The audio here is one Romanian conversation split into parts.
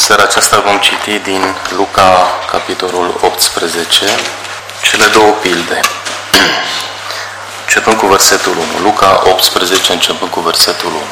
seara aceasta vom citi din Luca, capitolul 18, cele două pilde. Începând cu versetul 1. Luca 18, începând cu versetul 1.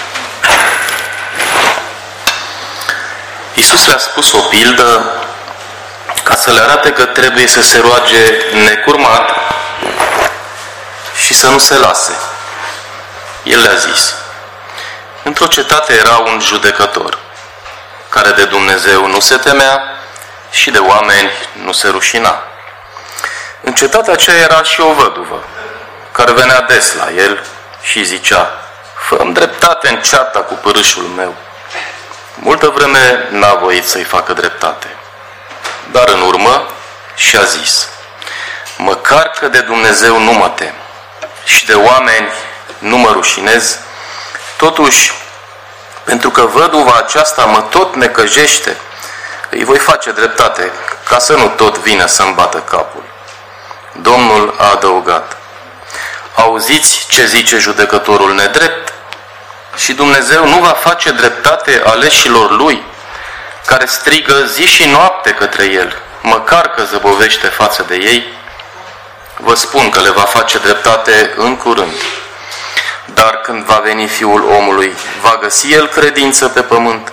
Iisus le-a spus o pildă ca să le arate că trebuie să se roage necurmat și să nu se lase. El le-a zis: într-o cetate era un judecător care de Dumnezeu nu se temea și de oameni nu se rușina. În cetatea aceea era și o văduvă care venea des la el și zicea: fă-mi dreptate în cearta cu părâșul meu. Multă vreme n-a voit să-i facă dreptate, dar în urmă și-a zis: măcar că de Dumnezeu nu mă tem și de oameni nu mă rușinez, totuși, pentru că văduva aceasta mă tot necăjește, îi voi face dreptate, ca să nu tot vină să-mi bată capul. Domnul a adăugat: auziți ce zice judecătorul nedrept? Și Dumnezeu nu va face dreptate aleșilor lui, care strigă zi și noapte către el, măcar că zăbovește față de ei? Vă spun că le va face dreptate în curând. Dar când va veni Fiul omului, va găsi el credință pe pământ?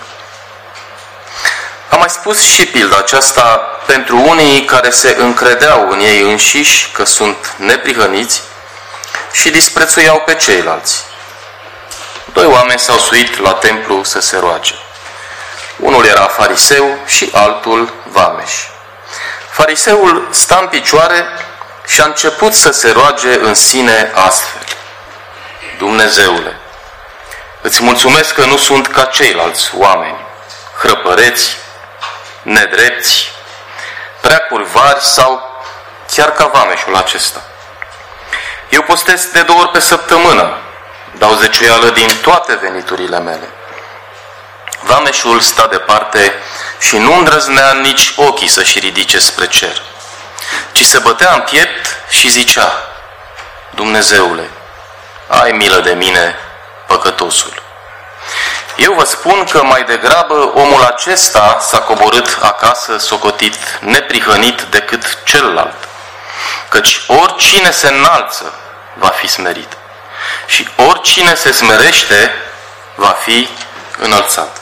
Am mai spus și pilda aceasta pentru unii care se încredeau în ei înșiși că sunt neprihăniți și disprețuiau pe ceilalți. Doi oameni s-au suit la templu să se roage. Unul era fariseu și altul vameș. Fariseul sta în picioare și a început să se roage în sine astfel: Dumnezeule, îți mulțumesc că nu sunt ca ceilalți oameni, hrăpăreți, nedrepți, prea curvari sau chiar ca vameșul acesta. Eu postez de 2 ori pe săptămână, dau zeciuială din toate veniturile mele. Vameșul sta departe și nu îndrăznea nici ochii să-și ridice spre cer, ci se bătea în piept și zicea: Dumnezeule, ai milă de mine, păcătosul. Eu vă spun că mai degrabă omul acesta s-a coborât acasă socotit neprihănit decât celălalt, căci oricine se înalță va fi smerit și oricine se smerește va fi înălțat.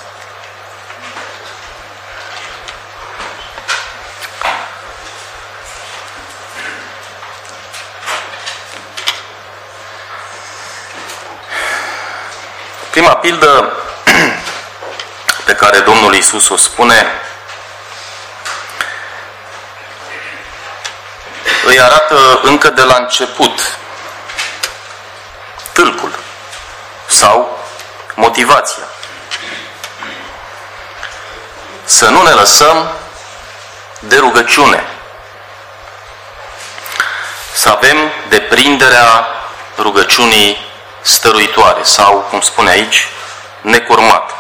Prima pildă pe care Domnul Iisus o spune îi arată încă de la început tâlcul sau motivația. Să nu ne lăsăm de rugăciune. Să avem deprinderea rugăciunii stăruitoare sau, cum spune aici, necurmat.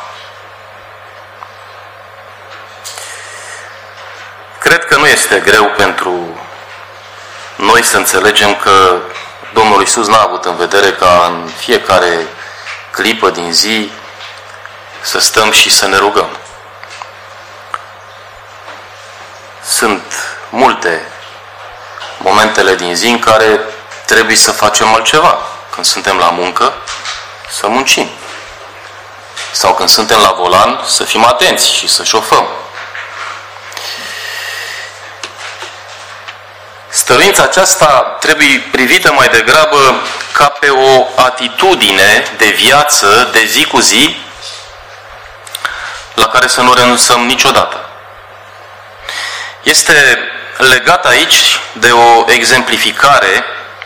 Cred că nu este greu pentru noi să înțelegem că Domnul Iisus n-a avut în vedere ca în fiecare clipă din zi să stăm și să ne rugăm. Sunt multe momentele din zi în care trebuie să facem altceva. Când suntem la muncă, să muncim. Sau când suntem la volan, să fim atenți și să șofăm. Stăruința aceasta trebuie privită mai degrabă ca pe o atitudine de viață, de zi cu zi, la care să nu renunțăm niciodată. Este legat aici de o exemplificare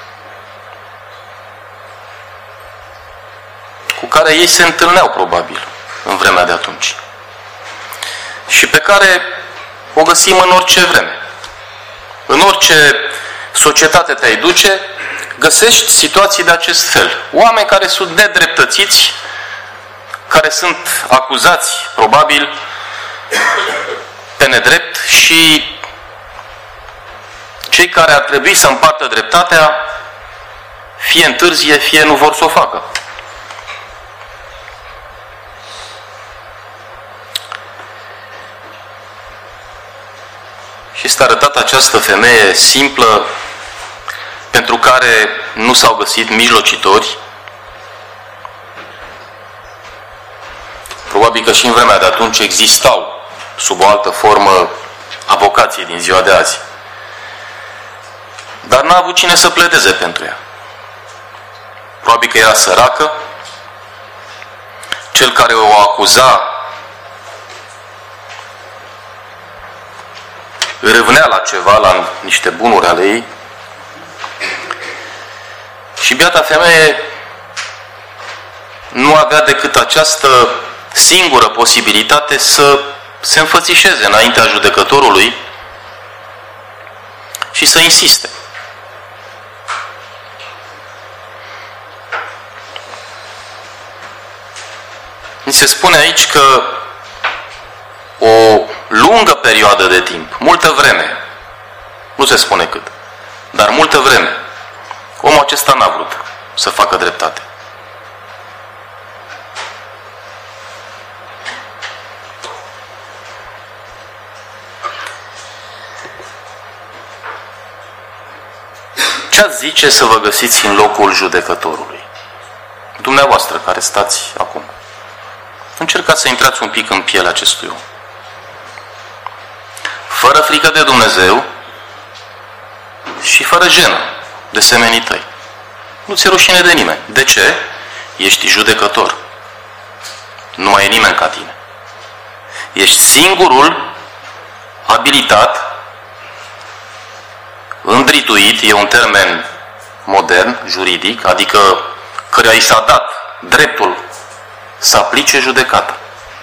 cu care ei se întâlneau probabil în vremea de atunci și pe care o găsim în orice vreme. În orice societate te-ai duce, găsești situații de acest fel. Oameni care sunt nedreptățiți, care sunt acuzați probabil pe nedrept și cei care ar trebui să împartă dreptatea fie întârzie, fie nu vor să o facă. și este arătată această femeie simplă pentru care nu s-au găsit mijlocitori. Probabil că și în vremea de atunci existau, sub o altă formă, avocații din ziua de azi. Dar n-a avut cine să pledeze pentru ea. Probabil că era săracă. Cel care o acuza râvnea la ceva, la niște bunuri ale ei. Și biata femeie nu avea decât această singură posibilitate să se înfățișeze înaintea judecătorului și să insiste. Mi se spune aici că o lungă perioadă de timp, multă vreme, nu se spune cât, dar multă vreme, omul acesta n-a vrut să facă dreptate. Ce-ați zice să vă găsiți în locul judecătorului? Dumneavoastră care stați acum. Încercați să intrați un pic în pielea acestui om. Fără frică de Dumnezeu și fără jenă de semenii tăi. Nu ți-e rușine de nimeni. De ce? Ești judecător. Nu mai e nimeni ca tine. Ești singurul abilitat, îndrituit, e un termen modern, juridic, adică căruia i s-a dat dreptul să aplice judecata.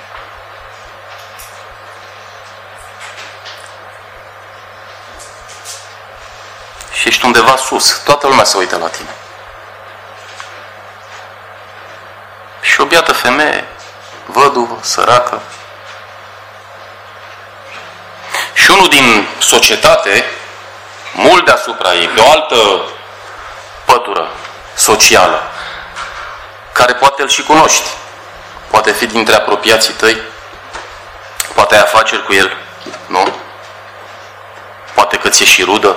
Și ești undeva sus. Toată lumea se uită la tine. Și o biată femeie, văduvă, săracă. Și unul din societate, mult deasupra ei, pe o altă pătură socială, care poate îl și cunoști. Poate fi dintre apropiații tăi. Poate ai afaceri cu el. Nu? Poate că ți-e și rudă.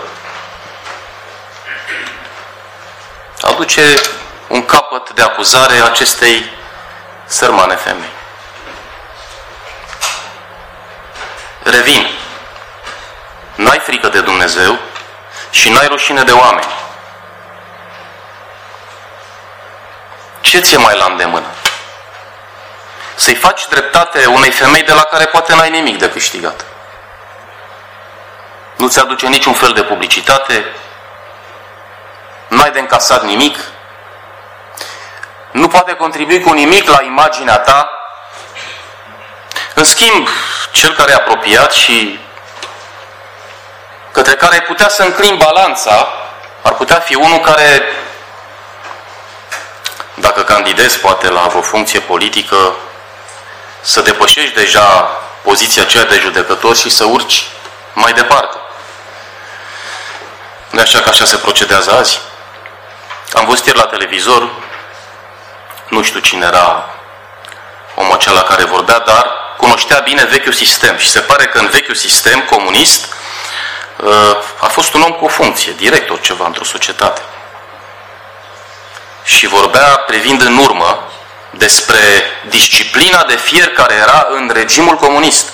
Aduce un capăt de acuzare acestei sărmane femei. Revin. N-ai frică de Dumnezeu și n-ai rușine de oameni. Ce ți-e mai la îndemână? Să-i faci dreptate unei femei de la care poate n-ai nimic de câștigat. Nu ți aduce niciun fel de publicitate, n-ai de încasat nimic, nu poate contribui cu nimic la imaginea ta. În schimb, cel care e apropiat și către care ai putea să înclini balanța, ar putea fi unul care, dacă candidezi poate la o funcție politică, să depășești deja poziția aceea de judecător și să urci mai departe. Nu așa că așa se procedează azi? Am văzut ieri la televizor, nu știu cine era omul acela care vorbea, dar cunoștea bine vechiul sistem. Și se pare că în vechiul sistem comunist a fost un om cu o funcție, director ceva într-o societate. Și vorbea privind în urmă despre disciplina de fier care era în regimul comunist.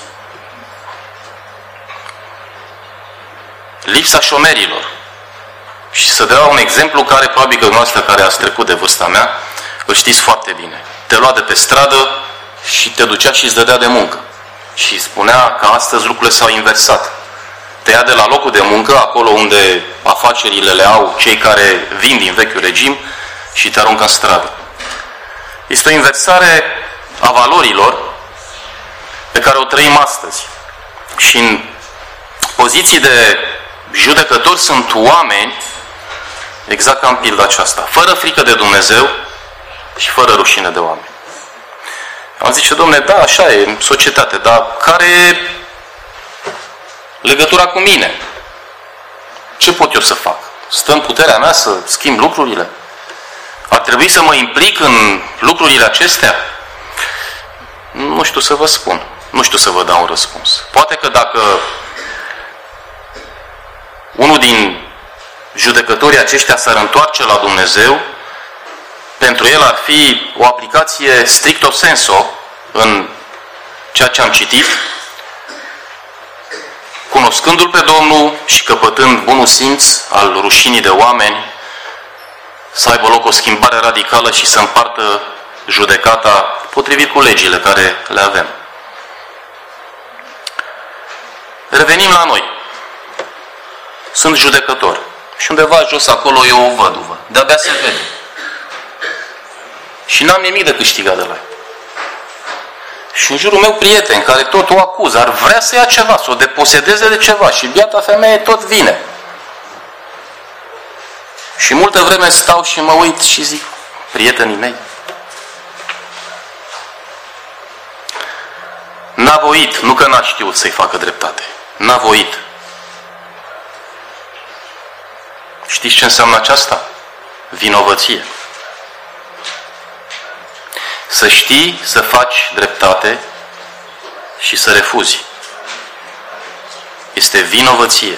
Lipsa șomerilor. Și să dea un exemplu care probabil că dumneavoastră care ați trecut de vârsta mea, îl știți foarte bine. Te lua de pe stradă și te ducea și îți dădea de muncă. Și spunea că astăzi lucrurile s-au inversat. Te ia de la locul de muncă, acolo unde afacerile le au cei care vin din vechiul regim, și te aruncă în stradă. Este o inversare a valorilor pe care o trăim astăzi. Și în poziții de judecători sunt oameni, exact ca în pilda aceasta, fără frică de Dumnezeu și fără rușine de oameni. Am zice, domne, da, așa e, în societate, dar care e legătura cu mine? Ce pot eu să fac? Stă în puterea mea să schimb lucrurile? Ar trebui să mă implic în lucrurile acestea? Nu știu să vă spun. Nu știu să vă dau un răspuns. Poate că dacă unul din judecătorii aceștia s-ar întoarce la Dumnezeu, pentru el ar fi o aplicație stricto sensu în ceea ce am citit, cunoscându-L pe Domnul și căpătând bunul simț al rușinii de oameni, să aibă loc o schimbare radicală și să împartă judecata potrivit cu legile care le avem. Revenim la noi. Sunt judecător. Și undeva jos acolo e o văduvă. De-abia se vede. Și n-am nimic de câștigat de la ea. Și în jurul meu prieteni care tot o acuză, ar vrea să ia ceva, să o deposedeze de ceva. Și biata femeie tot vine. Și multă vreme stau și mă uit și zic, prietenii mei, n-a voit, nu că n-a știut să-i facă dreptate. N-a voit. Știți ce înseamnă aceasta? Vinovăție. Să știi să faci dreptate și să refuzi. Este vinovăție.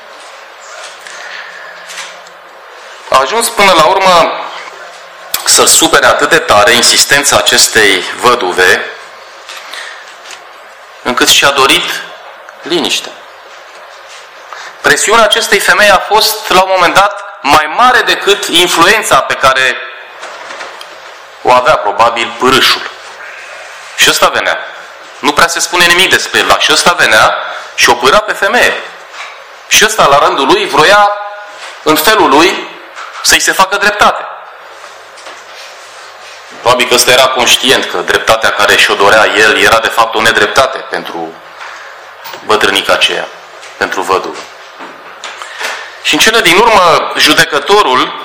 A ajuns până la urmă să-l supere atât de tare insistența acestei văduve, încât și-a dorit liniște. Presiunea acestei femei a fost, la un moment dat, mai mare decât influența pe care o avea, probabil, pârâșul. Și ăsta venea. Nu prea se spune nimic despre el, dar și ăsta venea și o pâra pe femeie. Și ăsta, la rândul lui, vroia, în felul lui, să-i se facă dreptate. Probabil că ăsta era conștient că dreptatea care și-o dorea el era de fapt o nedreptate pentru bătrânica aceea, pentru văduvă. Și în cele din urmă, judecătorul,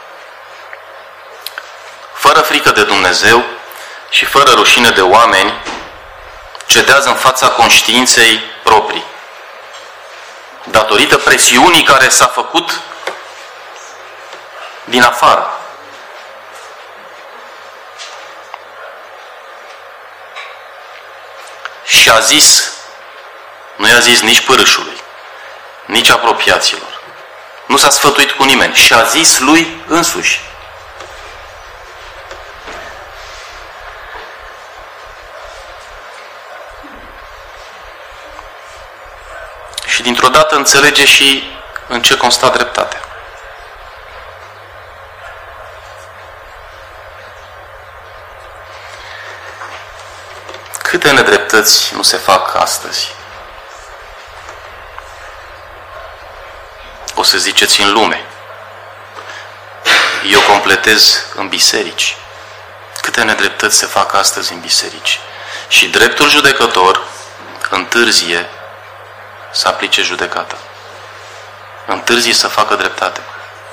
fără frică de Dumnezeu și fără rușine de oameni, cedează în fața conștiinței proprii. Datorită presiunii care s-a făcut din afară. Și a zis, nu i-a zis nici pârâșului, nici apropiaților. Nu s-a sfătuit cu nimeni. Și a zis lui însuși. Și dintr-o dată înțelege și în ce consta dreptatea. Câte nedreptăți nu se fac astăzi? O să ziceți în lume. Eu completez în biserici. Câte nedreptăți se fac astăzi în biserici. Și dreptul judecător întârzie să aplice judecata. Întârzie să facă dreptate.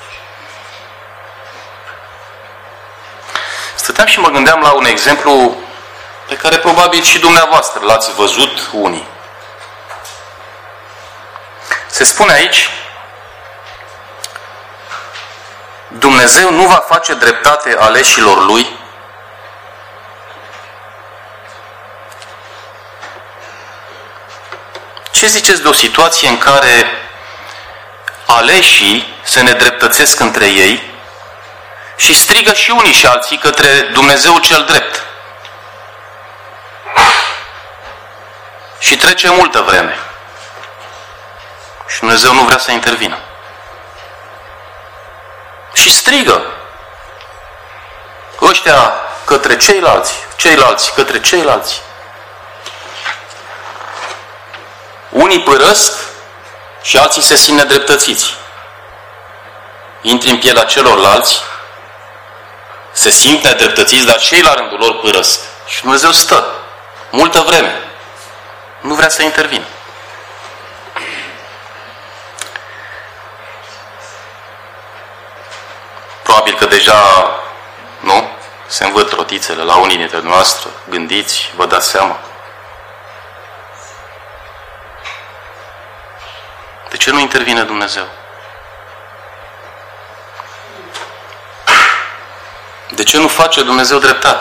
Stăteam și mă gândeam la un exemplu pe care probabil și dumneavoastră l-ați văzut unii. Se spune aici, Dumnezeu nu va face dreptate aleșilor Lui Ce ziceți de o situație în care aleșii se nedreptățesc între ei și strigă și unii și alții către Dumnezeu cel drept? Și trece multă vreme. Și Dumnezeu nu vrea să intervină. Și strigă. Ăștia către ceilalți, ceilalți către ceilalți. Unii părăsc și alții se simt nedreptățiți. Intri în pielea celorlalți, se simt nedreptățiți, dar cei la rândul lor părăsc. Și Dumnezeu stă multă vreme. Nu vrea să intervină. Probabil că deja, nu? Se învăț rotițele la unii dintre noastre. Gândiți, vă dați seama. De ce nu intervine Dumnezeu? De ce nu face Dumnezeu dreptate?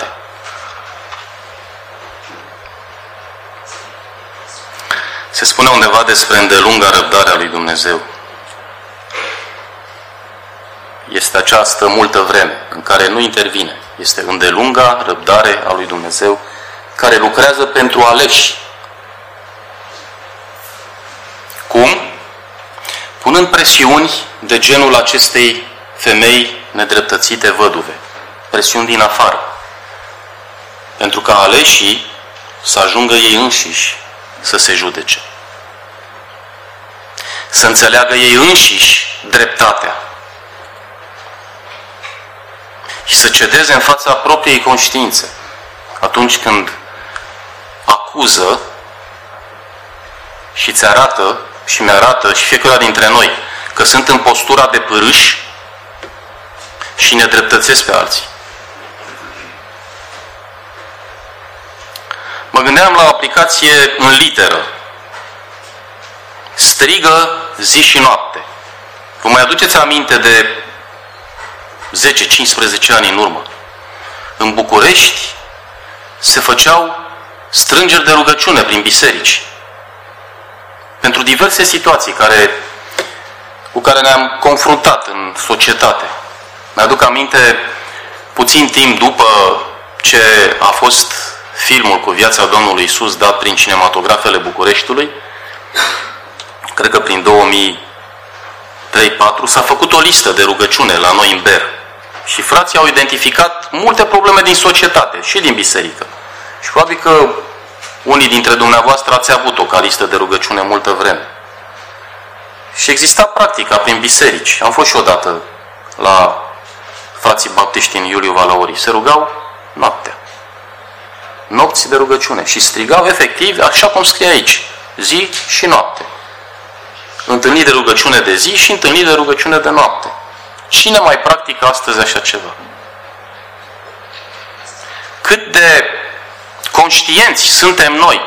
Se spune undeva despre îndelunga răbdare a lui Dumnezeu. este această multă vreme în care nu intervine. Este îndelunga răbdare a lui Dumnezeu care lucrează pentru aleși. Cum? Punând presiuni de genul acestei femei nedreptățite văduve. Presiuni din afară. Pentru ca aleșii să ajungă ei înșiși să se judece. Să înțeleagă ei înșiși dreptatea. Și să cedeze în fața propriei conștiințe. Atunci când acuză și ți arată și mi-arată și fiecare dintre noi că sunt în postura de pârâși și ne dreptățesc pe alții. Mă gândeam la o aplicație în literă. Strigă zi și noapte. Vă mai aduceți aminte de 10-15 ani în urmă? În București se făceau strângeri de rugăciune prin biserici. Pentru diverse situații cu care ne-am confruntat în societate. Mi-aduc aminte, puțin timp după ce a fost filmul cu viața Domnului Iisus dat prin cinematografele Bucureștiului, cred că prin 2003-2004, s-a făcut o listă de rugăciune la noi în Ber. Și frații au identificat multe probleme din societate și din biserică. Și probabil că unii dintre dumneavoastră ați avut-o ca listă de rugăciune multă vreme. Și exista practica prin biserici. Am fost și odată la frații baptiști în Iuliu Valauri. Se rugau noaptea. Nopți de rugăciune. Și strigau efectiv, așa cum scrie aici, zi și noapte. Întâlniri de rugăciune de zi și întâlniri de rugăciune de noapte. Cine mai practică astăzi așa ceva? Cât de conștienți suntem noi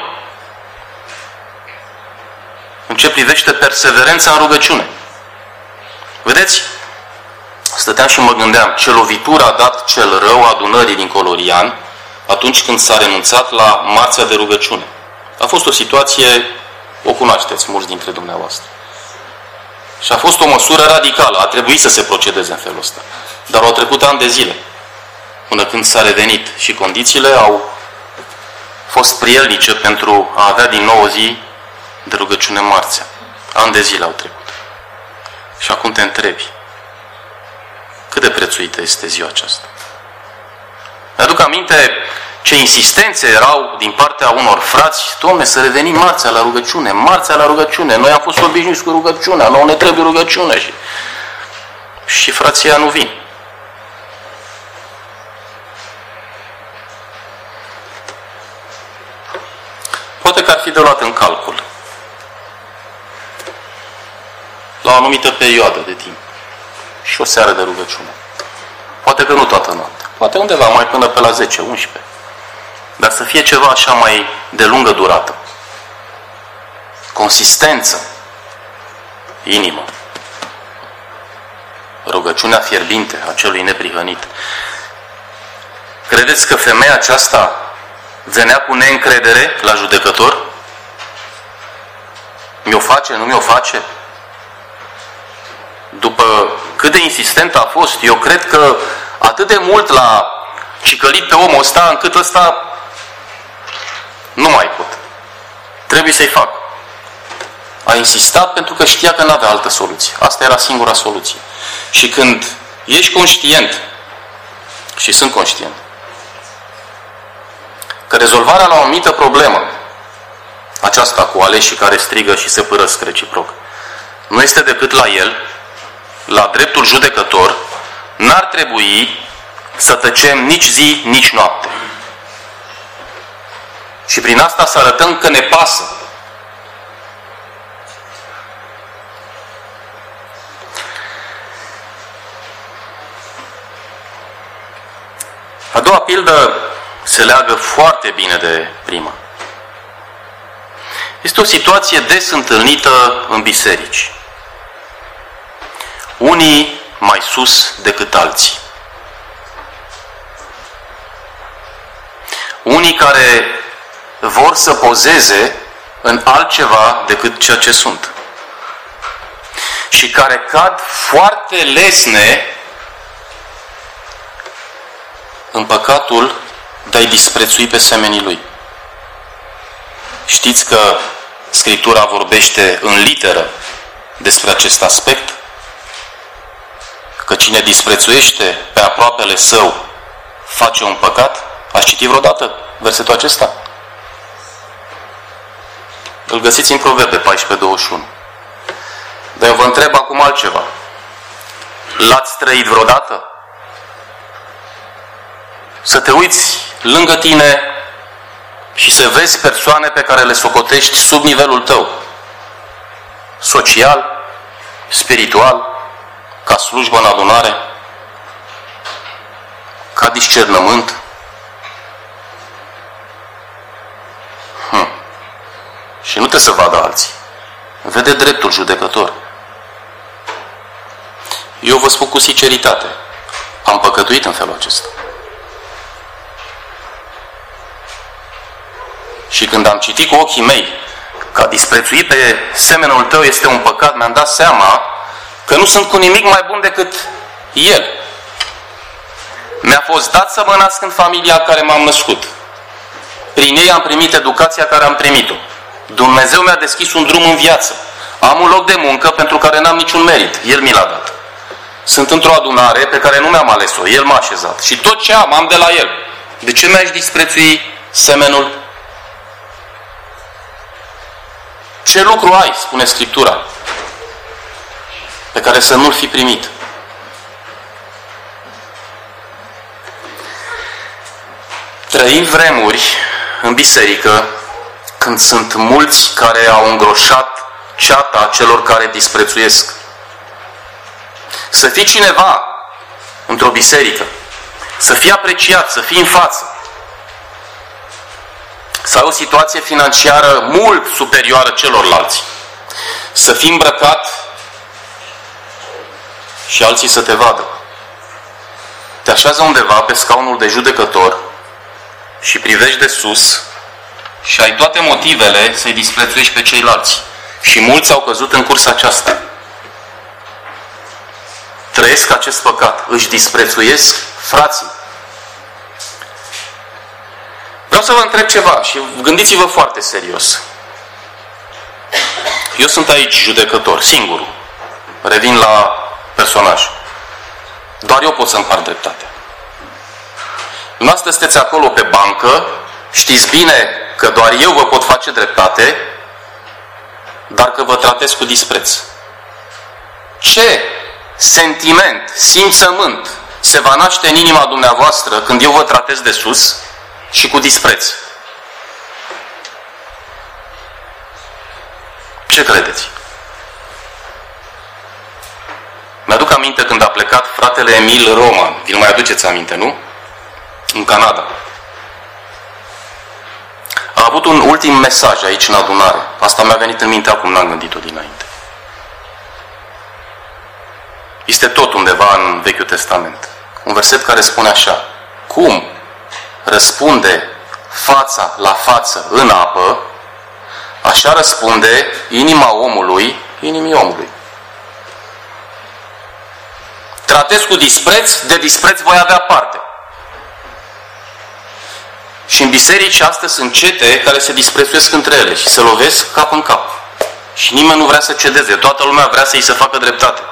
în ce privește perseverența în rugăciune. Vedeți? Stăteam și mă gândeam ce lovitură a dat cel rău adunării din Colorian atunci când s-a renunțat la marțea de rugăciune. A fost o situație, o cunoașteți mulți dintre dumneavoastră. Și a fost o măsură radicală. A trebuit să se procedeze în felul ăsta. Dar au trecut ani de zile până când s-a revenit și condițiile au fost prielnice pentru a avea din nou o zi de rugăciune marțea. Ani de zile au trecut. Și acum te întrebi, cât de prețuită este ziua aceasta? Mi-aduc aminte ce insistențe erau din partea unor frați, Doamne, să revenim marțea la rugăciune, marțea la rugăciune, noi am fost obișnuiți cu rugăciunea, nouă ne trebuie rugăciune. Și frația nu vin. Poate că ar fi de luat în calcul la o anumită perioadă de timp și o seară de rugăciune. Poate că nu toată noaptea. Poate undeva mai până pe la 10-11. Dar să fie ceva așa mai de lungă durată. Consistență. Inimă. Rugăciunea fierbinte a celui neprihănit. Credeți că femeia aceasta venea cu neîncredere la judecător? Mi-o face, nu mi-o face? După cât de insistent a fost, eu cred că atât de mult l-a cicălit pe omul ăsta, încât ăsta nu mai pot. Trebuie să-i fac. A insistat pentru că știa că n-avea altă soluție. Asta era singura soluție. Și când ești conștient, și sunt conștient, că rezolvarea la o anumită problemă, aceasta cu aleșii care strigă și se părăsc reciproc, nu este decât la el, la dreptul judecător, n-ar trebui să tăcem nici zi, nici noapte. Și prin asta să arătăm că ne pasă. A doua pildă se leagă foarte bine de prima. Este o situație des întâlnită în biserici. Unii mai sus decât alții. Unii care vor să pozeze în altceva decât ceea ce sunt. Și care cad foarte lesne în păcatul de a-i disprețui pe semenii lui. Știți că Scriptura vorbește în literă despre acest aspect? Că cine disprețuiește pe aproapele său face un păcat? Ați citit vreodată versetul acesta? Îl găsiți în Proverbe 14:21. Dar eu vă întreb acum altceva. L-ați trăit vreodată? Să te uiți lângă tine și să vezi persoane pe care le socotești sub nivelul tău. Social, spiritual, ca slujbă în adunare, ca discernământ. Și nu te să vadă alții. Vede dreptul judecător. Eu vă spun cu sinceritate. Am păcătuit în felul acesta. Și când am citit cu ochii mei că a disprețui pe semenul tău este un păcat, mi-am dat seama că nu sunt cu nimic mai bun decât el. Mi-a fost dat să mă nasc în familia în care m-am născut. Prin ei am primit educația care am primit-o. Dumnezeu mi-a deschis un drum în viață. Am un loc de muncă pentru care n-am niciun merit. El mi l-a dat. Sunt într-o adunare pe care nu mi-am ales-o. El m-a așezat. Și tot ce am de la el. De ce mi-aș disprețui semenul? Ce lucru ai, spune Scriptura, pe care să nu-l fi primit? Trăim vremuri în biserică când sunt mulți care au îngroșat ceata celor care disprețuiesc. Să fii cineva într-o biserică, să fii apreciat, să fii în față, să ai o situație financiară mult superioară celorlalți, să fii îmbrăcat și alții să te vadă. Te așează undeva pe scaunul de judecător și privești de sus și ai toate motivele să-i disprețuiești pe ceilalți. Și mulți au căzut în cursa aceasta. Trăiesc acest păcat. Își disprețuiesc frații. Vreau să vă întreb ceva și gândiți-vă foarte serios. Eu sunt aici judecător, singurul. Revin la personaj. Doar eu pot să împart dreptatea. Dumneavoastră sunteți acolo pe bancă, știți bine că doar eu vă pot face dreptate, dar că vă tratez cu dispreț. Ce sentiment, simțământ se va naște în inima dumneavoastră când eu vă tratez de sus și cu dispreț? Ce credeți? Mi-aduc aminte când a plecat fratele Emil Roman. Vi-l mai aduceți aminte, nu? În Canada. A avut un ultim mesaj aici în adunare. Asta mi-a venit în minte acum, n-am gândit-o dinainte. Este tot undeva în Vechiul Testament. Un verset care spune așa: cum răspunde fața la față în apă, așa răspunde inima omului inimii omului. Tratez cu dispreț, de dispreț voi avea parte. Și în biserici astăzi sunt cete care se disprețuiesc între ele și se lovesc cap în cap. Și nimeni nu vrea să cedeze. Toată lumea vrea să îi se facă dreptate.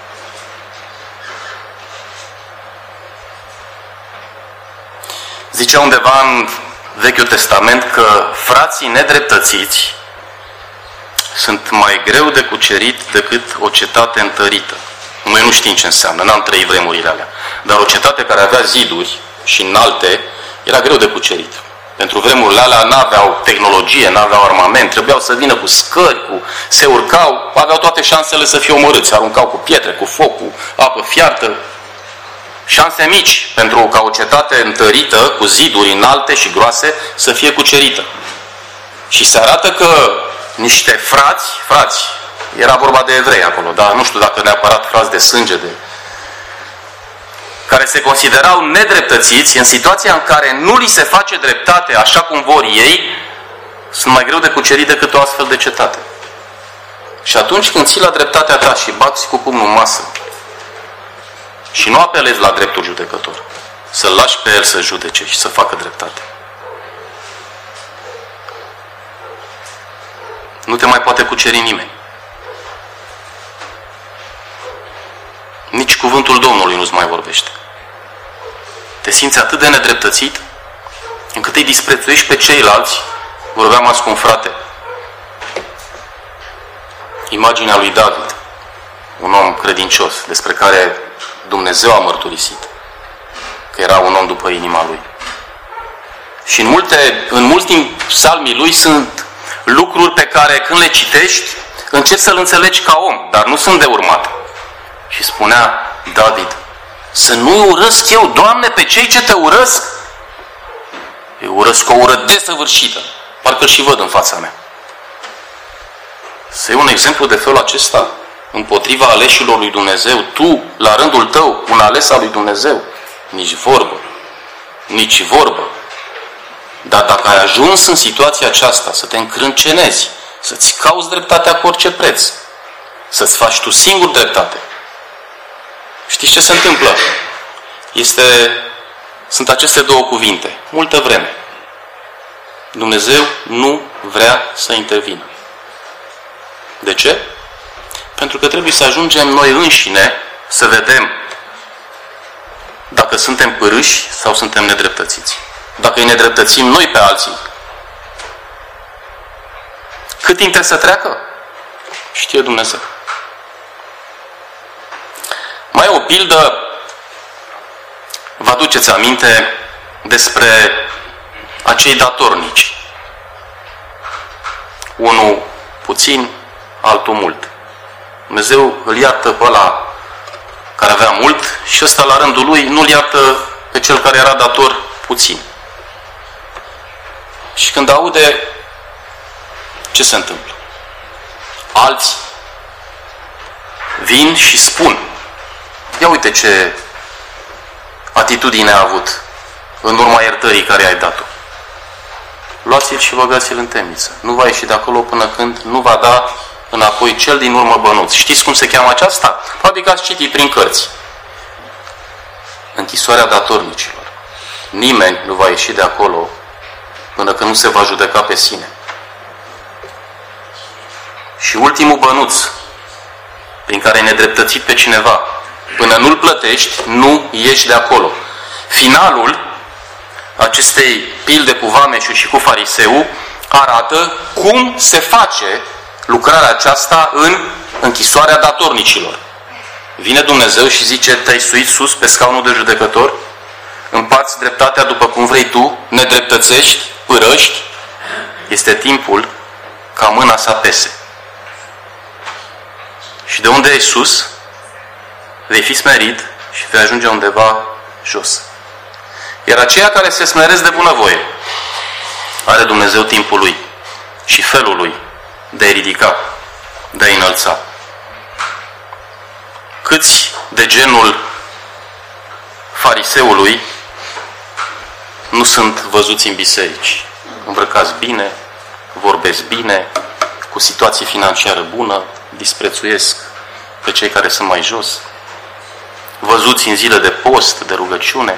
Zicea undeva în Vechiul Testament că frații nedreptățiți sunt mai greu de cucerit decât o cetate întărită. Noi nu știm ce înseamnă, n-am trăit vremurile alea. Dar o cetate care avea ziduri și înalte era greu de cucerit. Pentru vremurile alea n-aveau tehnologie, n-aveau armament, trebuiau să vină cu scări, se urcau, aveau toate șansele să fie omorâți. Aruncau cu pietre, cu foc, cu apă fiartă. Șanse mici pentru ca o cetate întărită, cu ziduri înalte și groase, să fie cucerită. Și se arată că niște frați, era vorba de evrei acolo, dar nu știu dacă neapărat frați de sânge, care se considerau nedreptățiți, în situația în care nu li se face dreptate așa cum vor ei, sunt mai greu de cucerit decât o astfel de cetate. Și atunci când ții la dreptatea ta și bați cu pumnul în masă și nu apelezi la dreptul judecător, să-L lași pe El să judece și să facă dreptate. Nu te mai poate cuceri nimeni. Nici cuvântul Domnului nu-ți mai vorbește. Te simți atât de nedreptățit încât îi disprețuiești pe ceilalți. Vorbeam azi cu un frate. Imaginea lui David, un om credincios, despre care Dumnezeu a mărturisit că era un om după inima lui. Și în mulți din psalmii lui sunt lucruri pe care când le citești, începi să-l înțelegi ca om, dar nu sunt de urmat. Și spunea David, să nu-i urăsc eu, Doamne, pe cei ce te urăsc? Eu urăsc o ură desăvârșită. Parcă și văd în fața mea. Să iei un exemplu de felul acesta împotriva aleșilor lui Dumnezeu, tu, la rândul tău, un ales al lui Dumnezeu, nici vorbă. Nici vorbă. Dar dacă ai ajuns în situația aceasta să te încrâncenezi, să-ți cauți dreptatea cu orice preț, să-ți faci tu singur dreptate, știți ce se întâmplă? Sunt aceste două cuvinte. Multă vreme. Dumnezeu nu vrea să intervină. De ce? Pentru că trebuie să ajungem noi înșine să vedem dacă suntem pârâși sau suntem nedreptățiți. Dacă îi nedreptățim noi pe alții. Cât timp trebuie să treacă? Știe Dumnezeu. Mai e o pildă, vă aduceți aminte despre acei datornici. Unul puțin, altul mult. Dumnezeu îl iartă pe ăla care avea mult și ăsta la rândul lui nu îl iartă pe cel care era dator puțin. Și când aude, ce se întâmplă? Alții vin și spun, ia uite ce atitudine a avut în urma iertării care ai dat-o. Luați-l și băgați-l în temniță. Nu va ieși de acolo până când nu va da înapoi cel din urmă bănuț. Știți cum se cheamă aceasta? Probabil că ați citit prin cărți. Închisoarea datornicilor. Nimeni nu va ieși de acolo până când nu se va judeca pe sine. Și ultimul bănuț prin care ai nedreptățit pe cineva, până nu-l plătești, nu ieși de acolo. Finalul acestei pilde cu vameșul și cu fariseul arată cum se face lucrarea aceasta în închisoarea datornicilor. Vine Dumnezeu și zice, te-ai suit sus pe scaunul de judecător, împarți dreptatea după cum vrei tu, nedreptățești, pârăști, este timpul ca mâna să apese. Și de unde ai sus, vei fi smerit și vei ajunge undeva jos. Iar aceia care se smeresc de bunăvoie, are Dumnezeu timpul lui și felul lui de a ridica, de a înălța. Câți de genul fariseului nu sunt văzuți în biserici? Îmbrăcați bine, vorbesc bine, cu situație financiară bună, disprețuiesc pe cei care sunt mai jos, văzuți în zile de post, de rugăciune.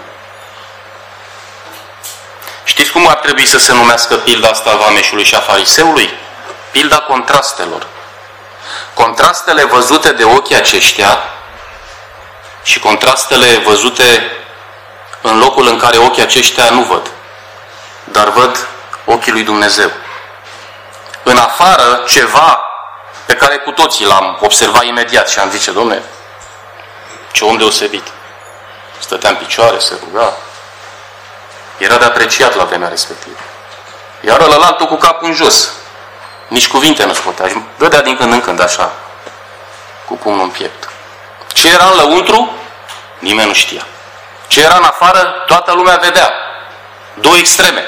Știți cum ar trebui să se numească pilda asta a vameșului și a fariseului? Pilda contrastelor. Contrastele văzute de ochii aceștia și contrastele văzute în locul în care ochii aceștia nu văd, dar văd ochii lui Dumnezeu. În afară, ceva pe care cu toții l-am observat imediat și am zice, Dom'le, ce om deosebit. Stătea în picioare, se ruga. Era de apreciat la vremea respectivă. Iar ălălaltul cu capul în jos. Nici cuvinte nu scotea. Dădea din când în când așa, cu pumnul în piept. Ce era în lăuntru? Nimeni nu știa. Ce era în afară? Toată lumea vedea. Două extreme.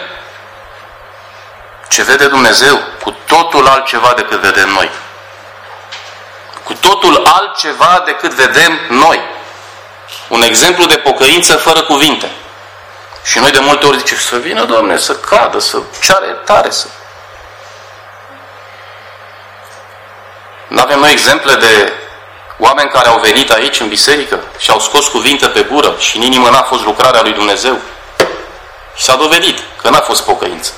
Ce vede Dumnezeu? Cu totul altceva decât vedem noi. Cu totul altceva decât vedem noi. Un exemplu de pocăință fără cuvinte. Și noi de multe ori zicem, să vină, Doamne, să cadă, să ceară iertare, să... Nu avem noi exemple de Oameni care au venit aici în biserică și au scos cuvinte pe gură și în inimă n-a fost lucrarea lui Dumnezeu. Și s-a dovedit că n-a fost pocăință.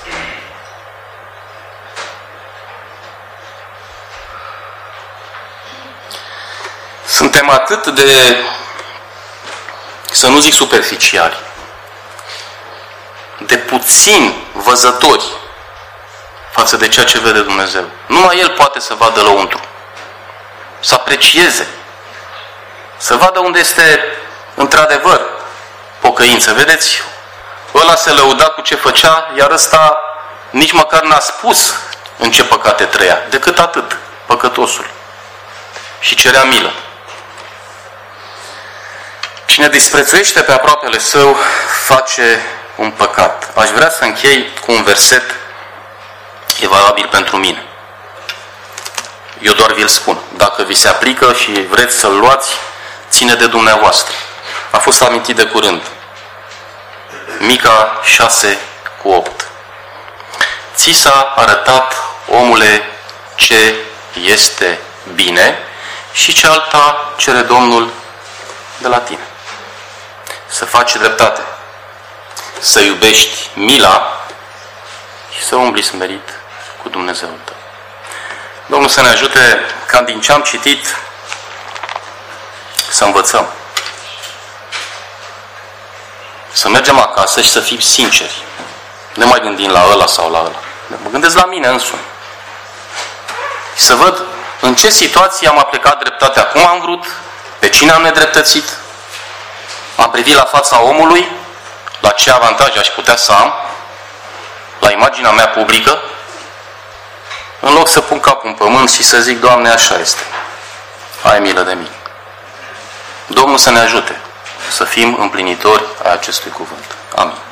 Suntem atât de, să nu zic superficiali, de puțin văzători față de ceea ce vede Dumnezeu. Numai El poate să vadă lăuntru, să aprecieze, să vadă unde este într-adevăr pocăință. Vedeți, ăla se lăuda cu ce făcea, iar ăsta nici măcar n-a spus în ce păcate trăia, decât atât, păcătosul. Și cerea milă. Cine disprețuiește pe aproapele său, face un păcat. Aș vrea să închei cu un verset, e valabil pentru mine. Eu doar vi-l spun. Dacă vi se aplică și vreți să-l luați, ține de dumneavoastră. A fost amintit de curând. Mica 6:8. Ți s-a arătat, omule, ce este bine și ce alta cere Domnul de la tine. Să faci dreptate, să iubești mila și să umbli smerit cu Dumnezeul tău. Domnul să ne ajute ca din ce am citit să învățăm. Să mergem acasă și să fim sinceri. Nu mai gândim la ăla sau la ăla. Mă gândesc la mine însumi. Și să văd în ce situație am aplicat dreptatea, cum am vrut, pe cine am nedreptățit. Am privit la fața omului, la ce avantaje aș putea să am, la imaginea mea publică, în loc să pun capul în pământ și să zic, Doamne, așa este. Ai milă de mine. Domnul să ne ajute să fim împlinitori ai acestui cuvânt. Amin.